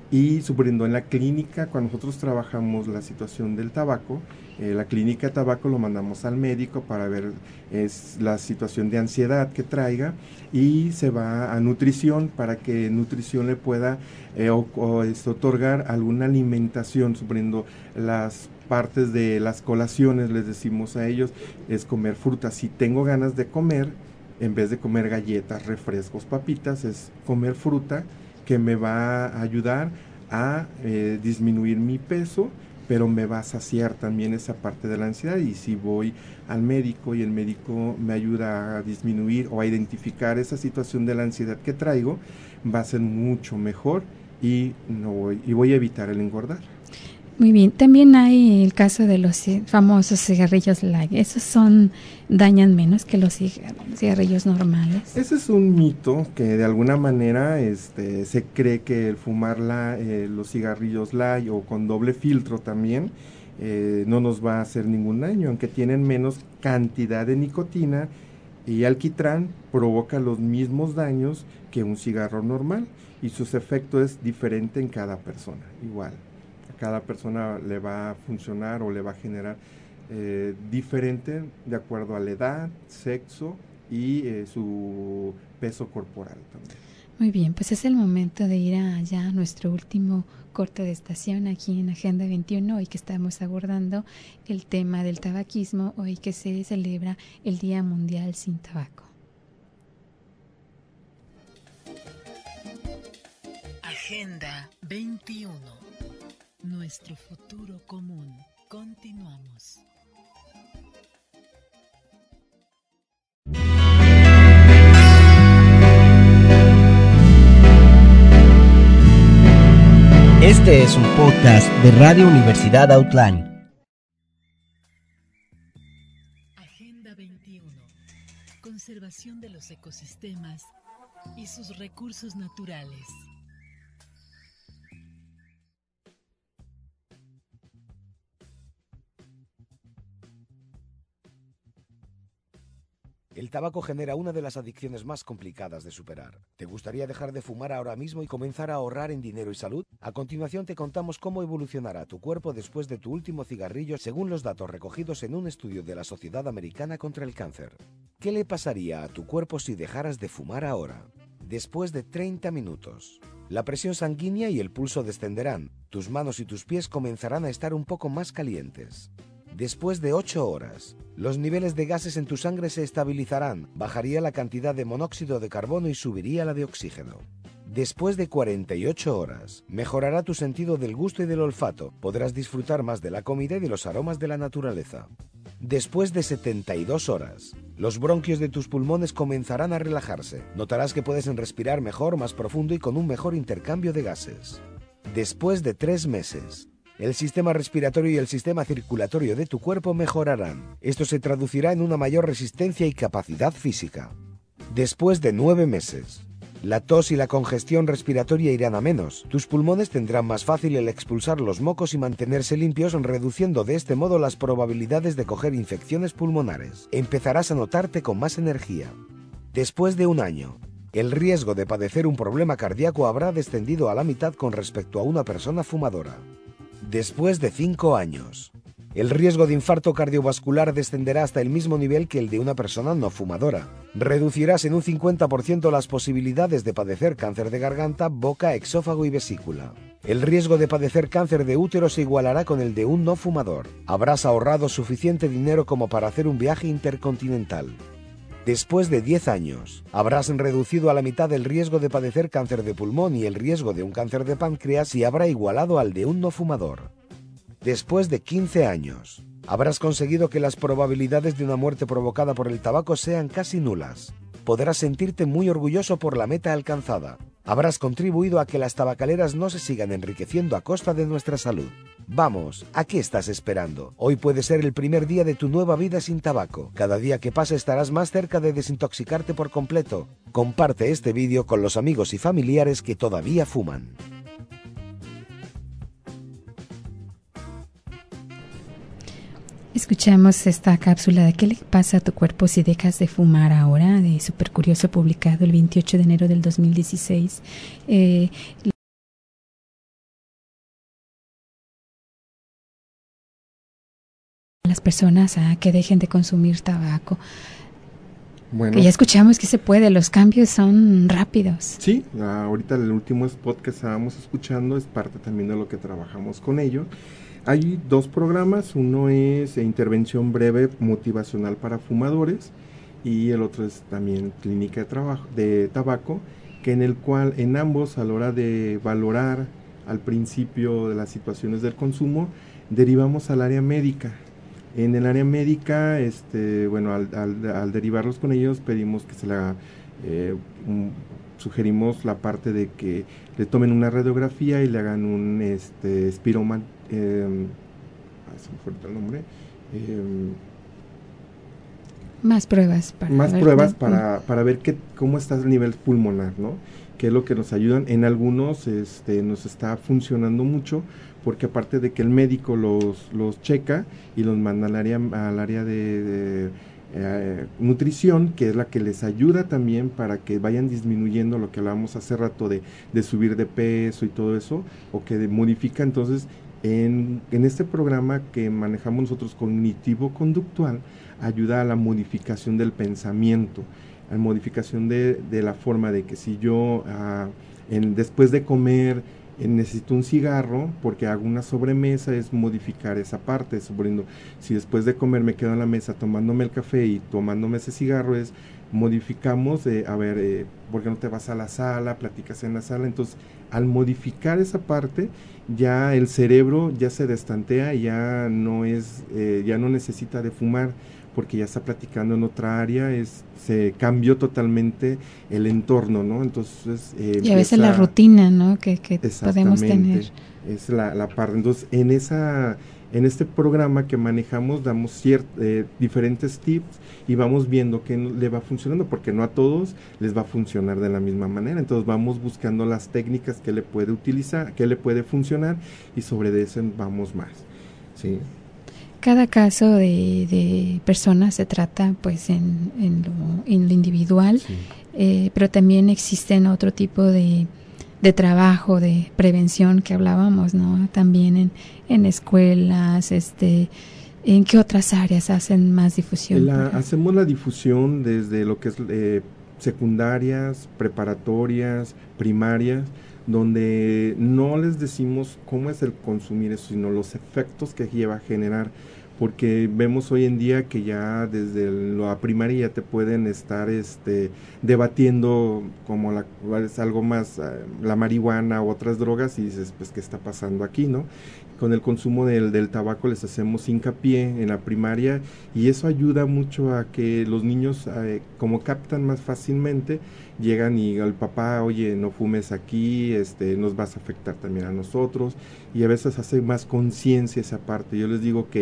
y suponiendo en la clínica, cuando nosotros trabajamos la situación del tabaco, eh, la clínica de tabaco lo mandamos al médico para ver es la situación de ansiedad que traiga, y se va a nutrición para que nutrición le pueda eh, o, o, este, otorgar alguna alimentación, suponiendo las partes de las colaciones, les decimos a ellos, es comer frutas. Si tengo ganas de comer, en vez de comer galletas, refrescos, papitas, es comer fruta, que me va a ayudar a eh, disminuir mi peso, pero me va a saciar también esa parte de la ansiedad. Y si voy al médico y el médico me ayuda a disminuir o a identificar esa situación de la ansiedad que traigo, va a ser mucho mejor y, no voy, y voy a evitar el engordar. Muy bien, también hay el caso de los famosos cigarrillos light. ¿Esos son, dañan menos que los cigarrillos normales? Ese es un mito que de alguna manera este, se cree que el fumar la, eh, los cigarrillos light o con doble filtro también eh, no nos va a hacer ningún daño, aunque tienen menos cantidad de nicotina, y alquitrán provoca los mismos daños que un cigarro normal, y sus efectos es diferente en cada persona, igual. Cada persona le va a funcionar o le va a generar eh, diferente de acuerdo a la edad, sexo y eh, su peso corporal también. Muy bien, pues es el momento de ir allá a nuestro último corte de estación aquí en Agenda veintiuno, hoy que estamos abordando el tema del tabaquismo, hoy que se celebra el Día Mundial sin Tabaco. Agenda veintiuno. Nuestro futuro común. Continuamos. Este es un podcast de Radio Universidad Outland. Agenda veintiuno. Conservación de los ecosistemas y sus recursos naturales. El tabaco genera una de las adicciones más complicadas de superar. ¿Te gustaría dejar de fumar ahora mismo y comenzar a ahorrar en dinero y salud? A continuación te contamos cómo evolucionará tu cuerpo después de tu último cigarrillo según los datos recogidos en un estudio de la Sociedad Americana contra el Cáncer. ¿Qué le pasaría a tu cuerpo si dejaras de fumar ahora? Después de treinta minutos, la presión sanguínea y el pulso descenderán. Tus manos y tus pies comenzarán a estar un poco más calientes. Después de ocho horas, los niveles de gases en tu sangre se estabilizarán, bajaría la cantidad de monóxido de carbono y subiría la de oxígeno. Después de cuarenta y ocho horas, mejorará tu sentido del gusto y del olfato, podrás disfrutar más de la comida y de los aromas de la naturaleza. Después de setenta y dos horas, los bronquios de tus pulmones comenzarán a relajarse, notarás que puedes respirar mejor, más profundo y con un mejor intercambio de gases. Después de tres meses, el sistema respiratorio y el sistema circulatorio de tu cuerpo mejorarán. Esto se traducirá en una mayor resistencia y capacidad física. Después de nueve meses, La tos y la congestión respiratoria irán a menos. Tus pulmones tendrán más fácil el expulsar los mocos y mantenerse limpios, reduciendo de este modo las probabilidades de coger infecciones pulmonares. Empezarás a notarte con más energía. Después de un año, el riesgo de padecer un problema cardíaco habrá descendido a la mitad con respecto a una persona fumadora. Después de cinco años, el riesgo de infarto cardiovascular descenderá hasta el mismo nivel que el de una persona no fumadora. Reducirás en un cincuenta por ciento las posibilidades de padecer cáncer de garganta, boca, exófago y vesícula. El riesgo de padecer cáncer de útero se igualará con el de un no fumador. Habrás ahorrado suficiente dinero como para hacer un viaje intercontinental. Después de diez años, habrás reducido a la mitad el riesgo de padecer cáncer de pulmón y el riesgo de un cáncer de páncreas y habrá igualado al de un no fumador. Después de quince años, habrás conseguido que las probabilidades de una muerte provocada por el tabaco sean casi nulas. Podrás sentirte muy orgulloso por la meta alcanzada. Habrás contribuido a que las tabacaleras no se sigan enriqueciendo a costa de nuestra salud. Vamos, ¿a qué estás esperando? Hoy puede ser el primer día de tu nueva vida sin tabaco. Cada día que pase estarás más cerca de desintoxicarte por completo. Comparte este vídeo con los amigos y familiares que todavía fuman. Escuchamos esta cápsula de ¿Qué le pasa a tu cuerpo si dejas de fumar ahora? De Súper Curioso, publicado el veintiocho de enero del dos mil dieciséis. Eh, las personas a que dejen de consumir tabaco. Bueno, que ya escuchamos que se puede, los cambios son rápidos. Sí, ahorita el último spot que estábamos escuchando es parte también de lo que trabajamos con ello. Hay dos programas, uno es intervención breve motivacional para fumadores y el otro es también clínica de, trabajo, de tabaco, que en el cual en ambos a la hora de valorar al principio de las situaciones del consumo, derivamos al área médica. En el área médica, este, bueno, al, al, al derivarlos con ellos pedimos que se la, eh, un, sugerimos la parte de que le tomen una radiografía y le hagan un este, espiroman, eh, se me fue el nombre, eh, más pruebas para más ver pruebas qué, para, para ver qué, cómo está el nivel pulmonar, ¿no? Que es lo que nos ayudan. En algunos este, nos está funcionando mucho, porque aparte de que el médico los, los checa y los manda al área, al área de, de eh, nutrición, que es la que les ayuda también para que vayan disminuyendo lo que hablábamos hace rato de, de subir de peso y todo eso, o que de, modifica. Entonces, en, en este programa que manejamos nosotros cognitivo-conductual, ayuda a la modificación del pensamiento, a la modificación de, de la forma de que si yo uh, en, después de comer eh, necesito un cigarro porque hago una sobremesa, es modificar esa parte. Suponiendo, si después de comer me quedo en la mesa tomándome el café y tomándome ese cigarro, es modificamos, eh, a ver, eh, ¿por qué no te vas a la sala, platicas en la sala? Entonces, al modificar esa parte, ya el cerebro ya se destantea, ya no es, eh, ya no necesita de fumar, porque ya está platicando en otra área, es se cambió totalmente el entorno, ¿no? Entonces eh, y a veces la rutina, ¿no? Que, que podemos tener. Es la, la parte. Entonces, en esa en este programa que manejamos damos ciert, eh, diferentes tips y vamos viendo qué le va funcionando, porque no a todos les va a funcionar de la misma manera. Entonces vamos buscando las técnicas que le puede utilizar, que le puede funcionar, y sobre eso vamos más. Sí. Cada caso de, de persona se trata pues en, en, lo, en lo individual, sí. eh, pero también existen otro tipo de, de trabajo, de prevención que hablábamos, ¿no? También en, en escuelas, este, ¿en qué otras áreas hacen más difusión? La, hacemos la difusión desde lo que es eh, secundarias, preparatorias, primarias, donde no les decimos cómo es el consumir eso, sino los efectos que lleva a generar, porque vemos hoy en día que ya desde la primaria ya te pueden estar este debatiendo como la, es algo más, la marihuana u otras drogas, y dices, pues, ¿qué está pasando aquí, no? Con el consumo del, del tabaco les hacemos hincapié en la primaria, y eso ayuda mucho a que los niños, eh, como captan más fácilmente, llegan y el papá, oye, no fumes aquí, este, nos vas a afectar también a nosotros, y a veces hace más conciencia esa parte. Yo les digo que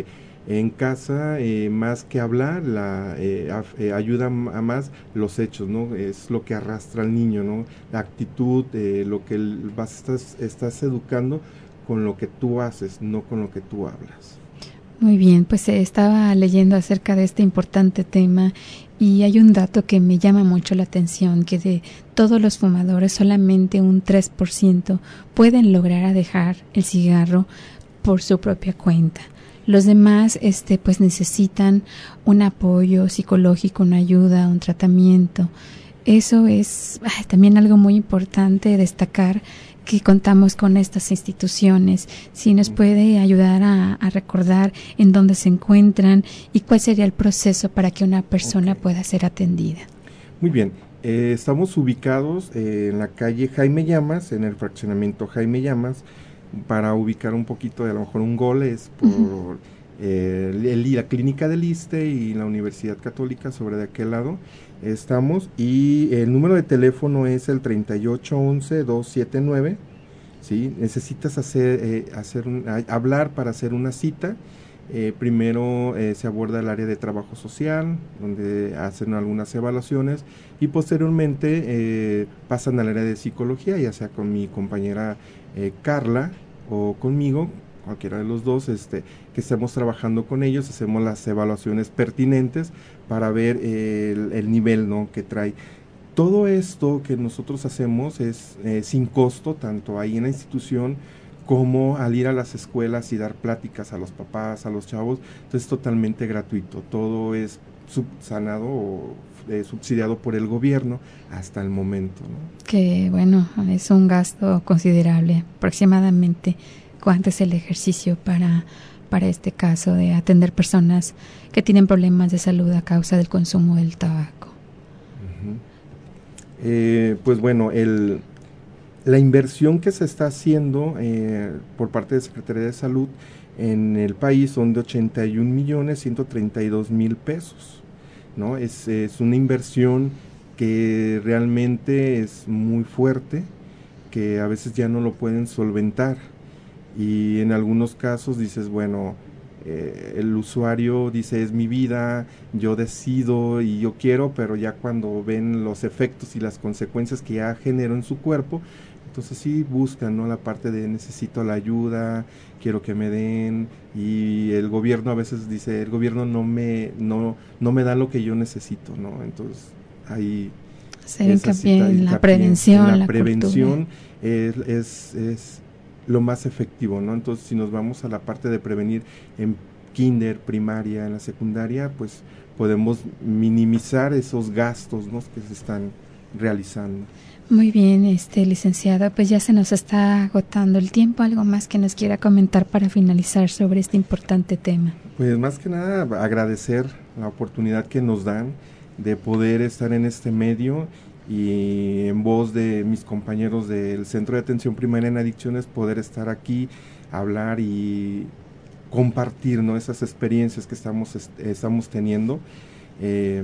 En casa, eh, más que hablar, la eh, a, eh, ayuda a más los hechos, ¿no? Es lo que arrastra al niño, ¿no? La actitud, eh, lo que vas, estás, estás educando con lo que tú haces, no con lo que tú hablas. Muy bien, pues eh, estaba leyendo acerca de este importante tema y hay un dato que me llama mucho la atención, que de todos los fumadores solamente un tres por ciento pueden lograr dejar el cigarro por su propia cuenta. Los demás este, pues necesitan un apoyo psicológico, una ayuda, un tratamiento. Eso es ay, también algo muy importante destacar, que contamos con estas instituciones. Si nos puede ayudar a, a recordar en dónde se encuentran y cuál sería el proceso para que una persona okay. pueda ser atendida. Muy bien, eh, estamos ubicados eh, en la calle Jaime Llamas, en el fraccionamiento Jaime Llamas. Para ubicar un poquito, de a lo mejor un gol es por uh-huh. eh, el, la clínica del ISSSTE y la Universidad Católica, sobre de aquel lado estamos, y el número de teléfono es el treinta y ocho once doscientos setenta y nueve. ¿Sí? Necesitas hacer, eh, hacer un, a, hablar para hacer una cita. Eh, primero eh, se aborda el área de trabajo social, donde hacen algunas evaluaciones, y posteriormente eh, pasan al área de psicología, ya sea con mi compañera eh, Carla o conmigo, cualquiera de los dos, este, que estemos trabajando con ellos, hacemos las evaluaciones pertinentes para ver eh, el, el nivel, ¿no?, que trae. Todo esto que nosotros hacemos es eh, sin costo, tanto ahí en la institución como al ir a las escuelas y dar pláticas a los papás, a los chavos. Entonces es totalmente gratuito, todo es subsanado o eh, subsidiado por el gobierno hasta el momento, ¿no? Que bueno, es un gasto considerable. Aproximadamente, ¿cuánto es el ejercicio para, para este caso de atender personas que tienen problemas de salud a causa del consumo del tabaco? Uh-huh. eh, pues bueno, el... La inversión que se está haciendo eh, por parte de Secretaría de Salud en el país son de ochenta y un millones ciento treinta y dos mil pesos, ¿no? Es, es una inversión que realmente es muy fuerte, que a veces ya no lo pueden solventar, y en algunos casos dices, bueno, eh, el usuario dice, es mi vida, yo decido y yo quiero, pero ya cuando ven los efectos y las consecuencias que ya generó en su cuerpo, entonces sí buscan, ¿no?, la parte de necesito la ayuda, quiero que me den, y el gobierno a veces dice, el gobierno no me no no me da lo que yo necesito, ¿no? Entonces ahí hacer hincapié en la prevención, la, la prevención es, es es lo más efectivo, ¿no? Entonces si nos vamos a la parte de prevenir en kinder, primaria, en la secundaria, pues podemos minimizar esos gastos, ¿no?, que se están realizando. Muy bien, este licenciado, pues ya se nos está agotando el tiempo. ¿Algo más que nos quiera comentar para finalizar sobre este importante tema? Pues más que nada agradecer la oportunidad que nos dan de poder estar en este medio y en voz de mis compañeros del Centro de Atención Primaria en Adicciones poder estar aquí, hablar y compartir, ¿no?, esas experiencias que estamos, estamos teniendo eh,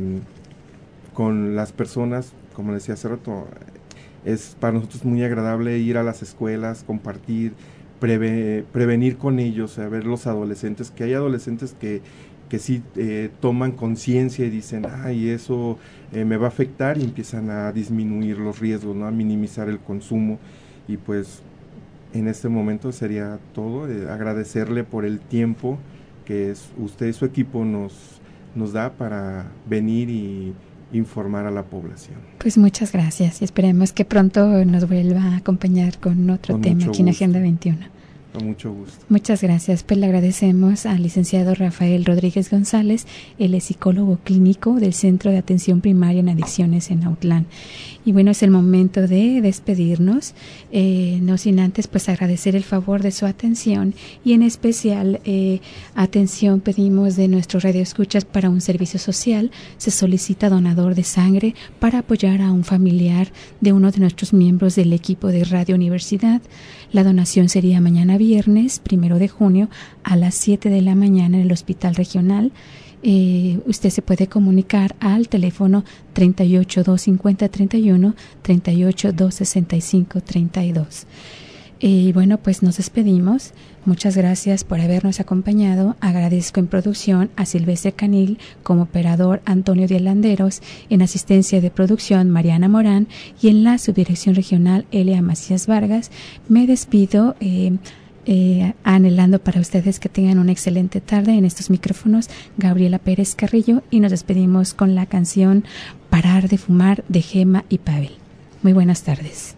con las personas. Como decía hace rato, es para nosotros muy agradable ir a las escuelas, compartir, preve, prevenir con ellos, a ver los adolescentes, que hay adolescentes que, que sí eh, toman conciencia y dicen, ay, eso eh, me va a afectar, y empiezan a disminuir los riesgos, ¿no?, a minimizar el consumo. Y pues en este momento sería todo, eh, agradecerle por el tiempo que es, usted y su equipo nos, nos da para venir y informar a la población. Pues muchas gracias y esperemos que pronto nos vuelva a acompañar con otro con tema aquí en Agenda veintiuno. Con mucho gusto. Muchas gracias. Pues le agradecemos al licenciado Rafael Rodríguez González, él es psicólogo clínico del Centro de Atención Primaria en Adicciones en Autlán. Y bueno, es el momento de despedirnos, eh, no sin antes pues agradecer el favor de su atención, y en especial eh, atención pedimos de nuestros radioescuchas para un servicio social. Se solicita donador de sangre para apoyar a un familiar de uno de nuestros miembros del equipo de Radio Universidad. La donación sería mañana viernes, primero de junio, a las siete de la mañana en el Hospital Regional. Eh, usted se puede comunicar al teléfono treinta y ocho, doscientos cincuenta, treinta y uno, treinta y ocho, doscientos sesenta y cinco, treinta y dos. Y bueno, pues nos despedimos. Muchas gracias por habernos acompañado. Agradezco en producción a Silvestre Canil, como operador Antonio de Landeros, en asistencia de producción Mariana Morán y en la subdirección regional Elia Macías Vargas. Me despido eh, eh, anhelando para ustedes que tengan una excelente tarde. En estos micrófonos Gabriela Pérez Carrillo, y nos despedimos con la canción Parar de Fumar de Gema y Pavel. Muy buenas tardes.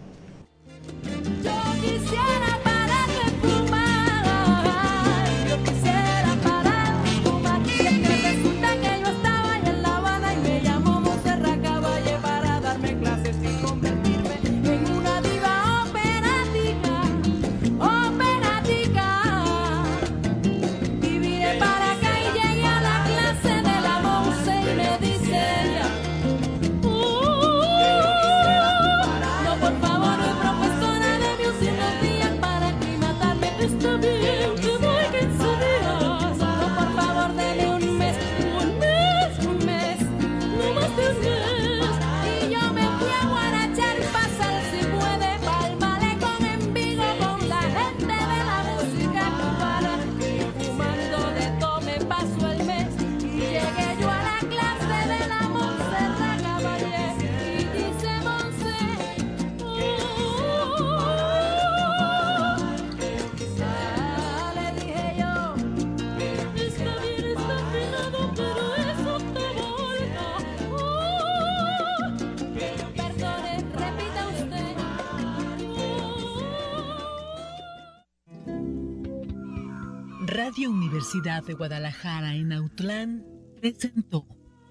Radio Universidad de Guadalajara en Autlán presentó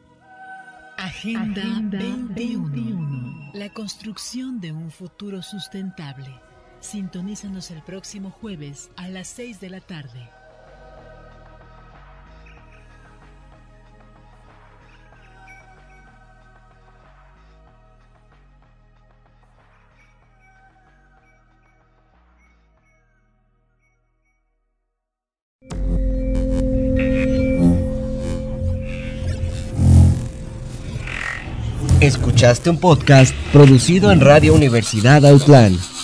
Agenda, Agenda veintiuno, veintiuno, la construcción de un futuro sustentable. Sintonízanos el próximo jueves a las seis de la tarde. Escuchaste un podcast producido en Radio Universidad Autlán.